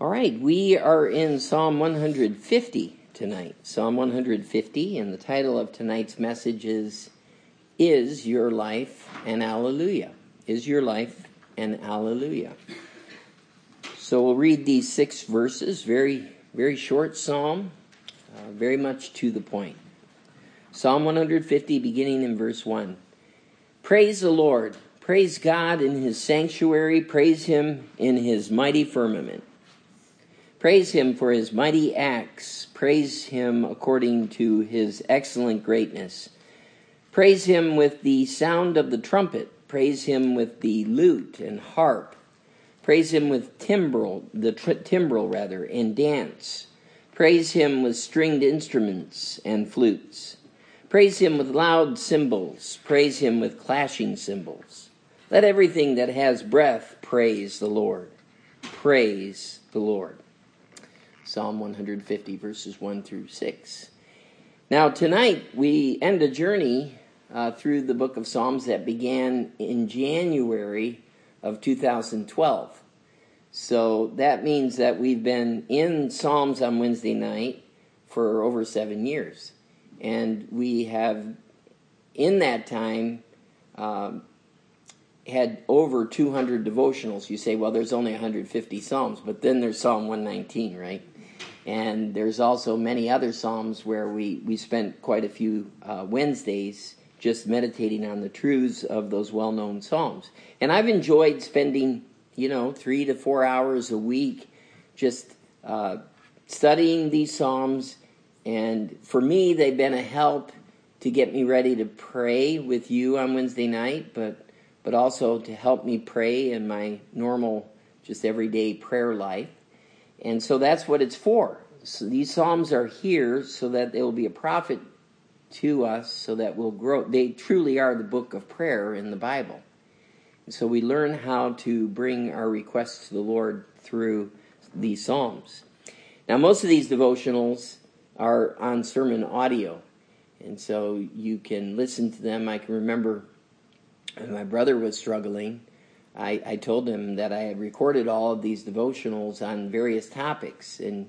All right, we are in Psalm 150 tonight. Psalm 150, and the title of tonight's message is Your Life an Alleluia? Is Your Life an Alleluia? So we'll read these 6 verses, very, very short psalm, very much to the point. Psalm 150, beginning in verse 1. Praise the Lord, praise God in his sanctuary, praise him in his mighty firmament. Praise him for his mighty acts. Praise him according to his excellent greatness. Praise him with the sound of the trumpet. Praise him with the lute and harp. Praise him with timbrel, and dance. Praise him with stringed instruments and flutes. Praise him with loud cymbals. Praise him with clashing cymbals. Let everything that has breath praise the Lord. Praise the Lord. Psalm 150, verses 1 through 6. Now, tonight we end a journey through the book of Psalms that began in January of 2012. So that means that we've been in Psalms on Wednesday night for over 7 years. And we have, in that time, had over 200 devotionals. You say, well, there's only 150 Psalms, but then there's Psalm 119, right? And there's also many other Psalms where we spent quite a few Wednesdays just meditating on the truths of those well-known Psalms. And I've enjoyed spending, 3 to 4 hours a week just studying these Psalms. And for me, they've been a help to get me ready to pray with you on Wednesday night, but also to help me pray in my normal, just everyday prayer life. And so that's what it's for. So these Psalms are here so that they will be a profit to us, so that we'll grow. They truly are the book of prayer in the Bible. And so we learn how to bring our requests to the Lord through these Psalms. Now, most of these devotionals are on sermon audio, and so you can listen to them. I can remember when my brother was struggling, I told him that I had recorded all of these devotionals on various topics, and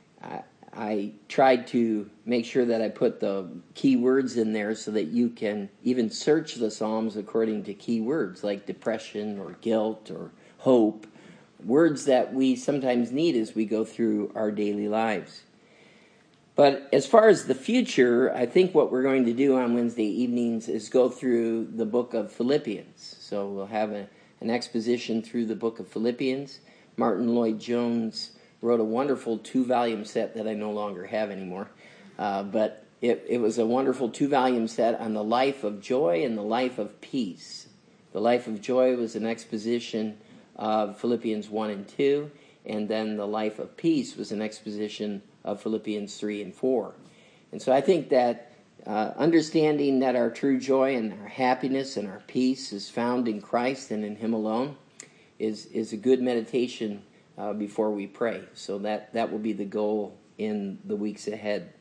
I tried to make sure that I put the key words in there so that you can even search the Psalms according to key words like depression or guilt or hope, words that we sometimes need as we go through our daily lives. But as far as the future, I think what we're going to do on Wednesday evenings is go through the book of Philippians. So we'll have an exposition through the book of Philippians. Martin Lloyd-Jones wrote a wonderful 2-volume set that I no longer have anymore. But it was a wonderful 2-volume set on the life of joy and the life of peace. The life of joy was an exposition of Philippians 1 and 2, and then the life of peace was an exposition of Philippians 3 and 4. And so I think that understanding that our true joy and our happiness and our peace is found in Christ and in Him alone is a good meditation before we pray. So that will be the goal in the weeks ahead.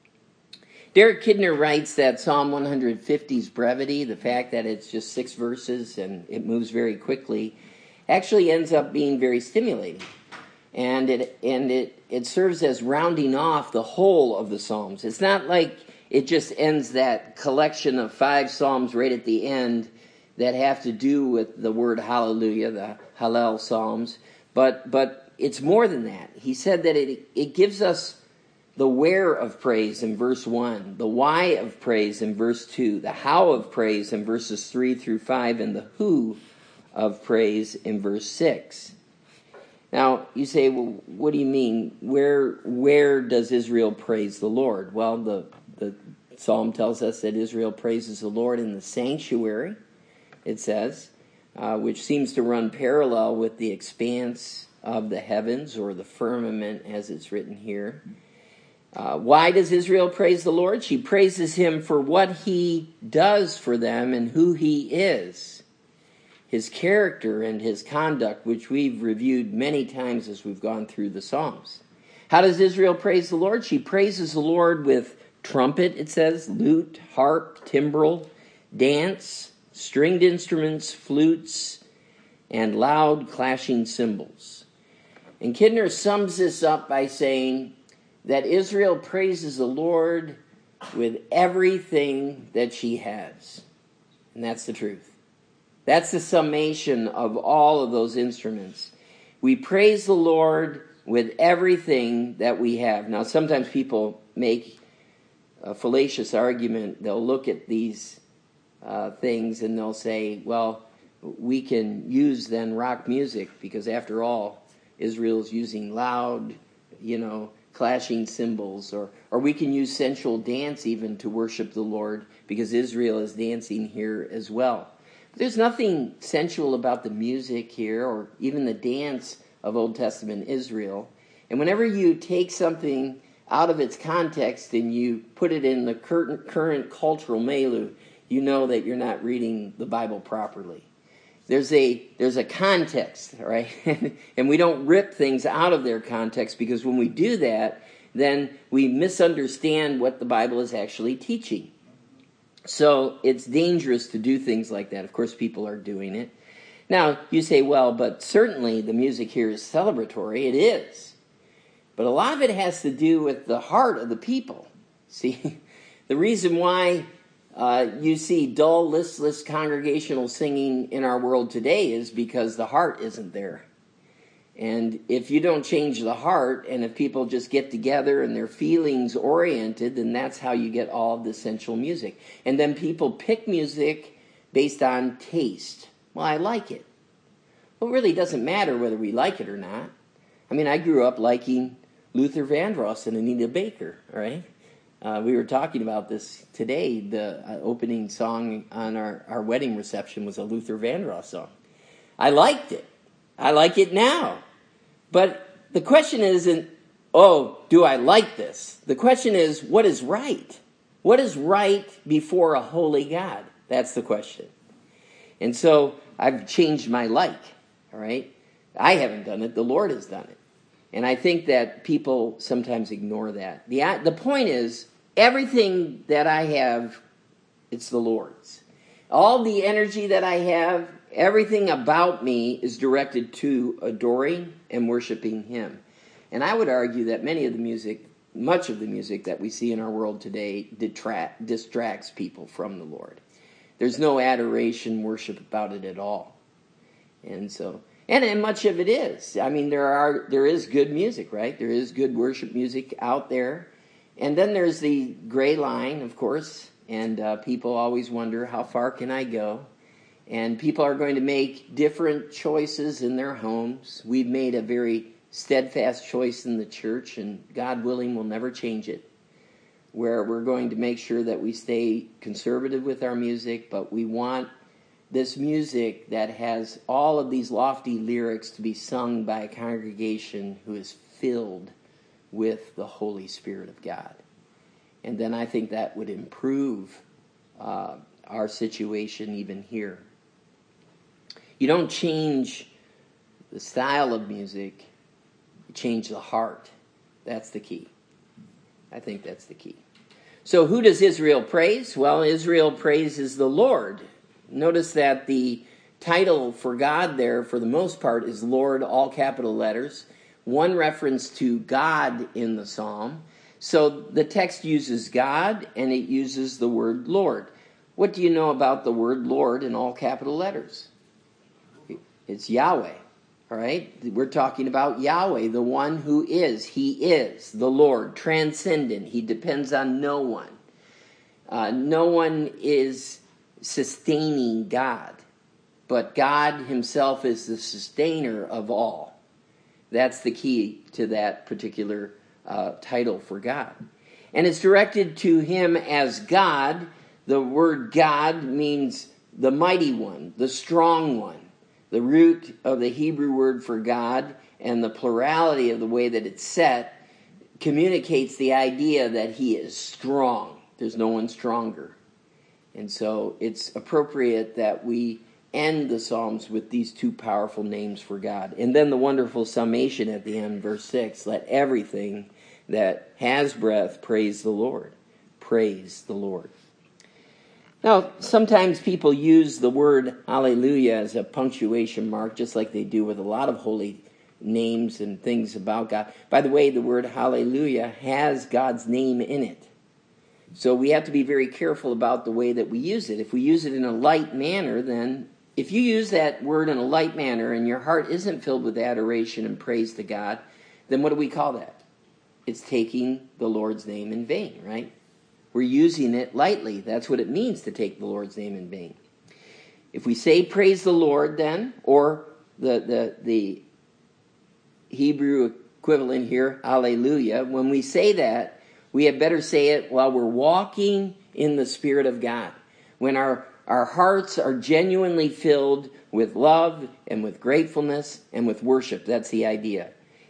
Derek Kidner writes that Psalm 150's brevity, the fact that it's just 6 verses and it moves very quickly, actually ends up being very stimulating. And it serves as rounding off the whole of the Psalms. It's not like it just ends that collection of 5 Psalms right at the end that have to do with the word hallelujah, the Hallel Psalms. But it's more than that. He said that it gives us the where of praise in verse 1, the why of praise in verse 2, the how of praise in verses 3 through 5, and the who of praise in verse 6. Now, you say, well, what do you mean? Where does Israel praise the Lord? Well, the Psalm tells us that Israel praises the Lord in the sanctuary, it says, which seems to run parallel with the expanse of the heavens, or the firmament as it's written here. Why does Israel praise the Lord? She praises Him for what He does for them and who He is. His character and His conduct, which we've reviewed many times as we've gone through the Psalms. How does Israel praise the Lord? She praises the Lord with trumpet, it says, lute, harp, timbrel, dance, stringed instruments, flutes, and loud clashing cymbals. And Kidner sums this up by saying that Israel praises the Lord with everything that she has. And that's the truth. That's the summation of all of those instruments. We praise the Lord with everything that we have. Now, sometimes people make a fallacious argument. They'll look at these things and they'll say, well, we can use then rock music because after all, Israel's using loud, clashing cymbals, or we can use sensual dance even to worship the Lord because Israel is dancing here as well. But there's nothing sensual about the music here or even the dance of Old Testament Israel. And whenever you take something out of its context and you put it in the current cultural milieu, you know that you're not reading the Bible properly. There's a context, right? And we don't rip things out of their context because when we do that, then we misunderstand what the Bible is actually teaching. So it's dangerous to do things like that. Of course, people are doing it. Now, you say, well, but certainly the music here is celebratory. It is. But a lot of it has to do with the heart of the people. See, the reason why you see dull, listless congregational singing in our world today is because the heart isn't there. And if you don't change the heart, and if people just get together and they're feelings oriented, then that's how you get all of the sensual music. And then people pick music based on taste. Well, I like it. Well, it really doesn't matter whether we like it or not. I mean, I grew up liking Luther Vandross and Anita Baker, all right? We were talking about this today. The opening song on our wedding reception was a Luther Vandross song. I liked it. I like it now. But the question isn't, do I like this? The question is, what is right? What is right before a holy God? That's the question. And so I've changed my like, all right? I haven't done it. The Lord has done it. And I think that people sometimes ignore that. The point is, everything that I have, it's the Lord's. All the energy that I have, everything about me is directed to adoring and worshiping Him. And I would argue that much of the music that we see in our world today distracts people from the Lord. There's no adoration, worship about it at all. And much of it is. I mean, there is good music, right? There is good worship music out there. And then there's the gray line, of course, and people always wonder, how far can I go? And people are going to make different choices in their homes. We've made a very steadfast choice in the church, and God willing, we'll never change it, where we're going to make sure that we stay conservative with our music, but we want this music that has all of these lofty lyrics to be sung by a congregation who is filled with the Holy Spirit of God. And then I think that would improve our situation even here. You don't change the style of music, you change the heart. That's the key. I think that's the key. So who does Israel praise? Well, Israel praises the Lord. Notice that the title for God there, for the most part, is Lord, all capital letters. One reference to God in the psalm. So the text uses God and it uses the word Lord. What do you know about the word Lord in all capital letters? It's Yahweh, all right? We're talking about Yahweh, the one who is. He is the Lord, transcendent. He depends on no one. No one is sustaining God, but God himself is the sustainer of all. That's the key to that particular title for God. And it's directed to him as God. The word God means the mighty one, the strong one. The root of the Hebrew word for God and the plurality of the way that it's set communicates the idea that he is strong. There's no one stronger. And so it's appropriate that we end the Psalms with these two powerful names for God. And then the wonderful summation at the end, verse 6, let everything that has breath praise the Lord. Praise the Lord. Now, sometimes people use the word hallelujah as a punctuation mark, just like they do with a lot of holy names and things about God. By the way, the word hallelujah has God's name in it. So we have to be very careful about the way that we use it. If we use it in a light manner, then if you use that word in a light manner and your heart isn't filled with adoration and praise to God, then what do we call that? It's taking the Lord's name in vain, right? We're using it lightly. That's what it means to take the Lord's name in vain. If we say praise the Lord then, or the Hebrew equivalent here, hallelujah, when we say that, we had better say it while we're walking in the Spirit of God. When our hearts are genuinely filled with love and with gratefulness and with worship. That's the idea.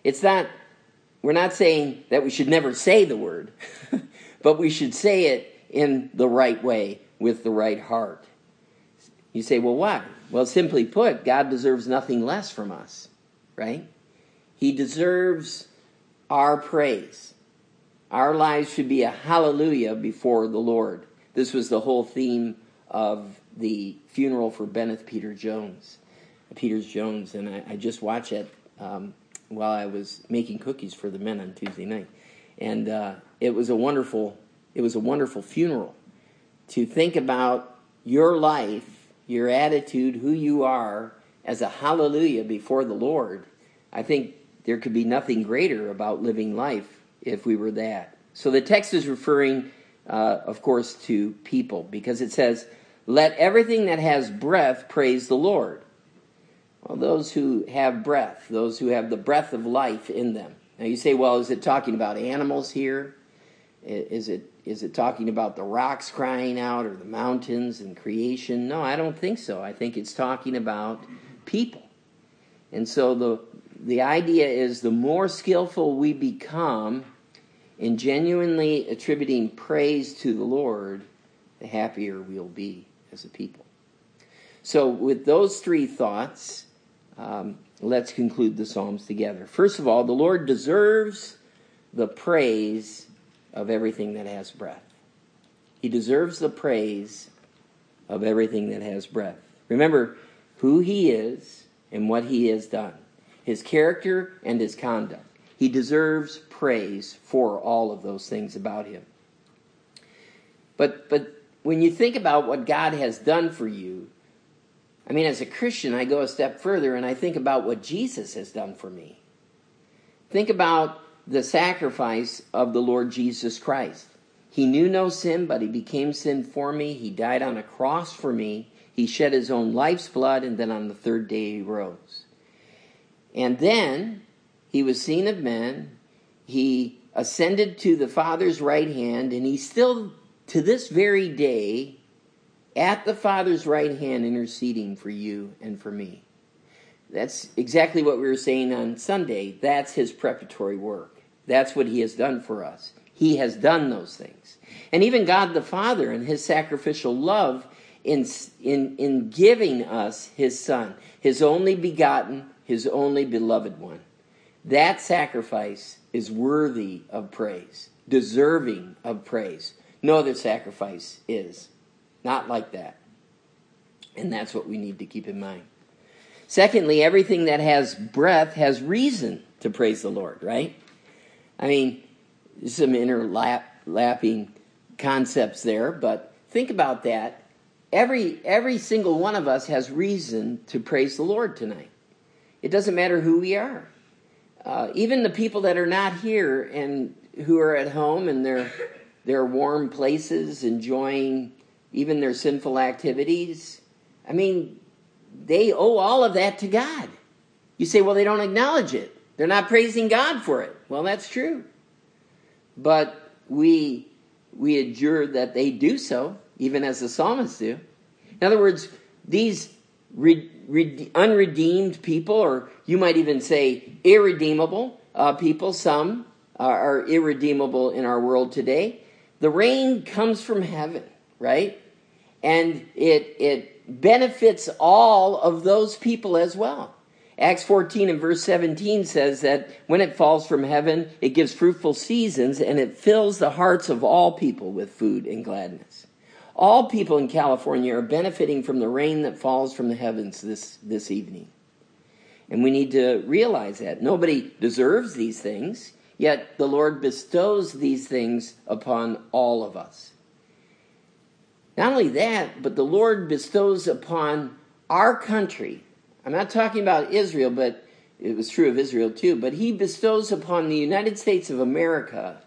We're not saying that we should never say the word, but we should say it in the right way with the right heart. You say, well, why? Well, simply put, God deserves nothing less from us, right? He deserves our praise. Our lives should be a hallelujah before the Lord. This was the whole theme of the funeral for Benneth Peters-Jones. And I just watched it while I was making cookies for the men on Tuesday night. And it was a wonderful funeral. To think about your life, your attitude, who you are, as a hallelujah before the Lord. I think there could be nothing greater about living life if we were that. So the text is referring, of course, to people, because it says, let everything that has breath praise the Lord. Well, those who have breath, those who have the breath of life in them. Now you say, well, is it talking about animals here? Is it talking about the rocks crying out or the mountains and creation? No, I don't think so. I think it's talking about people. And so the idea is the more skillful we become in genuinely attributing praise to the Lord, the happier we'll be as a people. So with those three thoughts, let's conclude the Psalms together. First of all, the Lord deserves the praise of everything that has breath. He deserves the praise of everything that has breath. Remember who he is and what he has done, his character and his conduct. He deserves praise for all of those things about him. But when you think about what God has done for you, I mean, as a Christian, I go a step further and I think about what Jesus has done for me. Think about the sacrifice of the Lord Jesus Christ. He knew no sin, but he became sin for me. He died on a cross for me. He shed his own life's blood, and then on the third day he rose. And then he was seen of men. He ascended to the Father's right hand, and he's still, to this very day, at the Father's right hand interceding for you and for me. That's exactly what we were saying on Sunday. That's his preparatory work. That's what he has done for us. He has done those things. And even God the Father and his sacrificial love in giving us his Son, his only begotten, his only beloved one. That sacrifice is worthy of praise, deserving of praise. No other sacrifice is. Not like that. And that's what we need to keep in mind. Secondly, everything that has breath has reason to praise the Lord, right? I mean, there's some interlapping concepts there, but think about that. Every single one of us has reason to praise the Lord tonight. It doesn't matter who we are. Even the people that are not here and who are at home in their warm places, enjoying even their sinful activities, I mean, they owe all of that to God. You say, well, they don't acknowledge it. They're not praising God for it. Well, that's true. But we adjure that they do so, even as the psalmists do. In other words, these unredeemed people, or you might even say irredeemable people, some are irredeemable in our world today. The rain comes from heaven, right? And it benefits all of those people as well. Acts 14 and verse 17 says that when it falls from heaven, it gives fruitful seasons and it fills the hearts of all people with food and gladness. All people in California are benefiting from the rain that falls from the heavens this evening. And we need to realize that. Nobody deserves these things, yet the Lord bestows these things upon all of us. Not only that, but the Lord bestows upon our country. I'm not talking about Israel, but it was true of Israel too. But he bestows upon the United States of America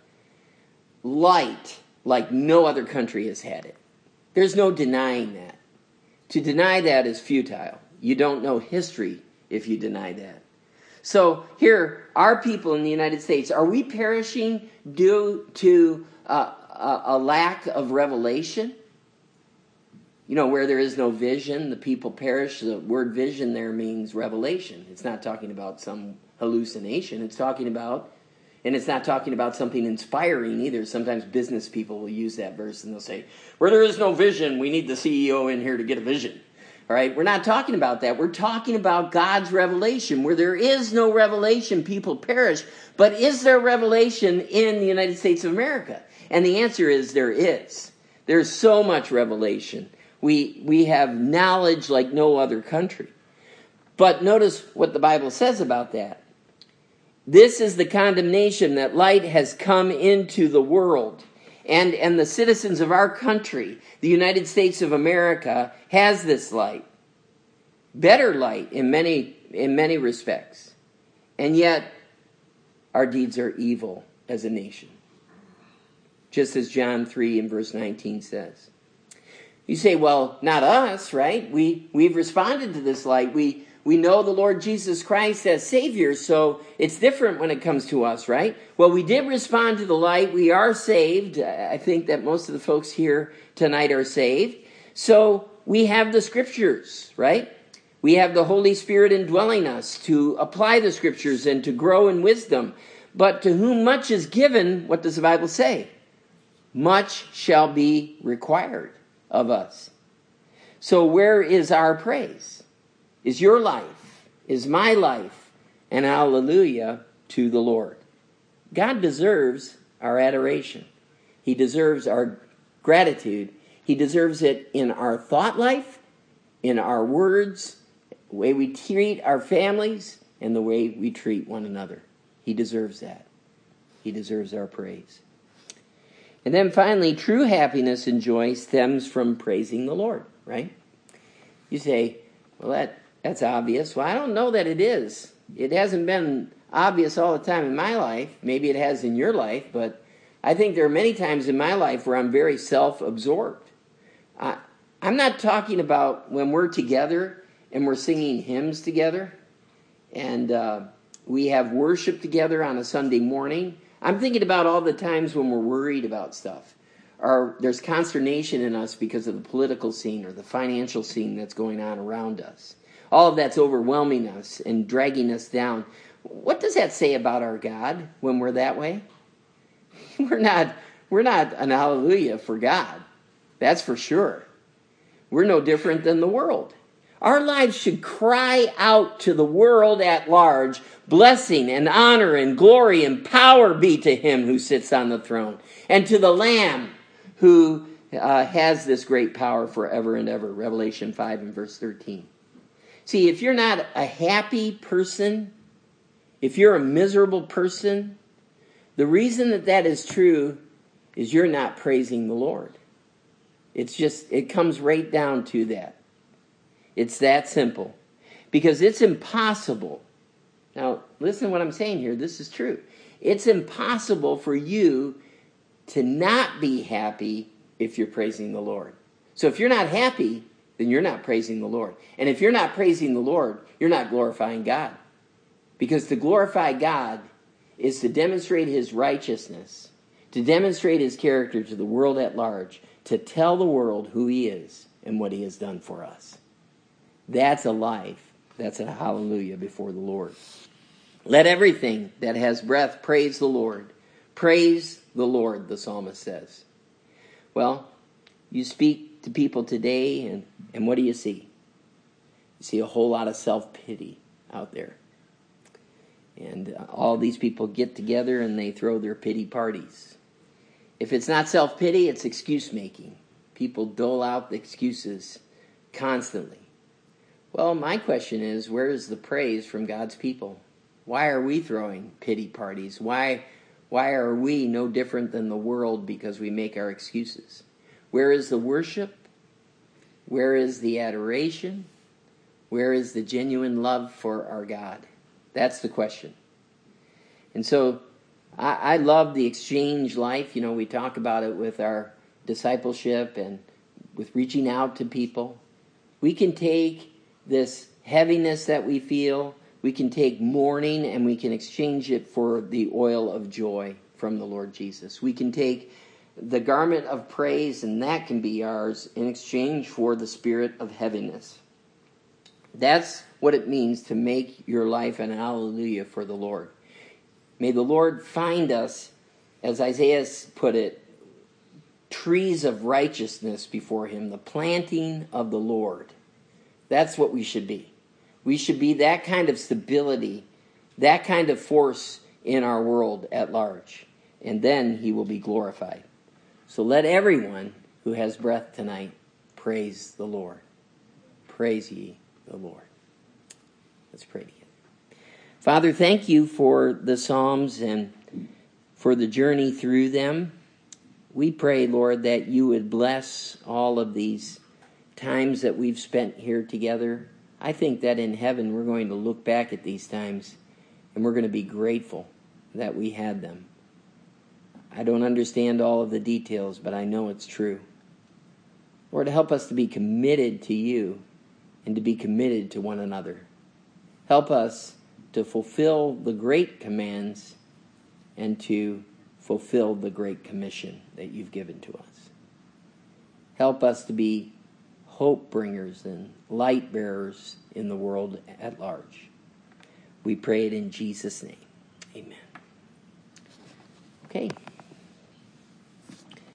light like no other country has had it. There's no denying that. To deny that is futile. You don't know history if you deny that. So here, our people in the United States, are we perishing due to a lack of revelation? You know, where there is no vision, the people perish. The word vision there means revelation. It's not talking about some hallucination. It's talking about, and it's not talking about something inspiring either. Sometimes business people will use that verse and they'll say, where there is no vision, we need the CEO in here to get a vision. All right, we're not talking about that. We're talking about God's revelation. Where there is no revelation, people perish. But is there revelation in the United States of America? And the answer is there is. There's so much revelation. We have knowledge like no other country. But notice what the Bible says about that. This is the condemnation, that light has come into the world. And the citizens of our country, the United States of America, has this light. Better light in many respects. And yet, our deeds are evil as a nation. Just as John 3 and verse 19 says. You say, well, not us, right? We've responded to this light. We know the Lord Jesus Christ as Savior, so it's different when it comes to us, right? Well, we did respond to the light. We are saved. I think that most of the folks here tonight are saved. So we have the Scriptures, right? We have the Holy Spirit indwelling us to apply the Scriptures and to grow in wisdom. But to whom much is given, what does the Bible say? Much shall be required of us. So where is our praise? Is your life, is my life, and hallelujah to the Lord. God deserves our adoration. He deserves our gratitude. He deserves it in our thought life, in our words, the way we treat our families, and the way we treat one another. He deserves that. He deserves our praise. And then finally, true happiness and joy stems from praising the Lord, right? You say, well, that's obvious. Well, I don't know that it is. It hasn't been obvious all the time in my life. Maybe it has in your life, but I think there are many times in my life where I'm very self-absorbed. I'm not talking about when we're together and we're singing hymns together and we have worship together on a Sunday morning. I'm thinking about all the times when we're worried about stuff. Or there's consternation in us because of the political scene or the financial scene that's going on around us. All of that's overwhelming us and dragging us down. What does that say about our God when we're that way? We're not an hallelujah for God. That's for sure. We're no different than the world. Our lives should cry out to the world at large, blessing and honor and glory and power be to him who sits on the throne, and to the Lamb who has this great power forever and ever. Revelation 5 and verse 13. See, if you're not a happy person, if you're a miserable person, the reason that is true is you're not praising the Lord. It comes right down to that. It's that simple. Because it's impossible. Now, listen to what I'm saying here. This is true. It's impossible for you to not be happy if you're praising the Lord. So if you're not happy, then you're not praising the Lord. And if you're not praising the Lord, you're not glorifying God. Because to glorify God is to demonstrate his righteousness, to demonstrate his character to the world at large, to tell the world who he is and what he has done for us. That's a life. That's a hallelujah before the Lord. Let everything that has breath praise the Lord. Praise the Lord, the psalmist says. Well, you speak to people today, and what do you see? You see a whole lot of self-pity out there. And all these people get together and they throw their pity parties. If it's not self-pity, it's excuse-making. People dole out the excuses constantly. Well, my question is, where is the praise from God's people? Why are we throwing pity parties? Why are we no different than the world because we make our excuses? Where is the worship? Where is the adoration? Where is the genuine love for our God? That's the question. And so I love the exchange life. We talk about it with our discipleship and with reaching out to people. We can take this heaviness that we feel, we can take mourning, and we can exchange it for the oil of joy from the Lord Jesus. We can take the garment of praise, and that can be ours in exchange for the spirit of heaviness. That's what it means to make your life an hallelujah for the Lord. May the Lord find us, as Isaiah put it, trees of righteousness before him, the planting of the Lord. That's what we should be. We should be that kind of stability, that kind of force in our world at large. And then he will be glorified. So let everyone who has breath tonight praise the Lord. Praise ye the Lord. Let's pray together. Father, thank you for the Psalms and for the journey through them. We pray, Lord, that you would bless all of these times that we've spent here together. I think that in heaven we're going to look back at these times and we're going to be grateful that we had them. I don't understand all of the details, but I know it's true. Lord, help us to be committed to you and to be committed to one another. Help us to fulfill the great commands and to fulfill the great commission that you've given to us. Help us to be hope bringers and light bearers in the world at large. We pray it in Jesus' name. Amen. Okay.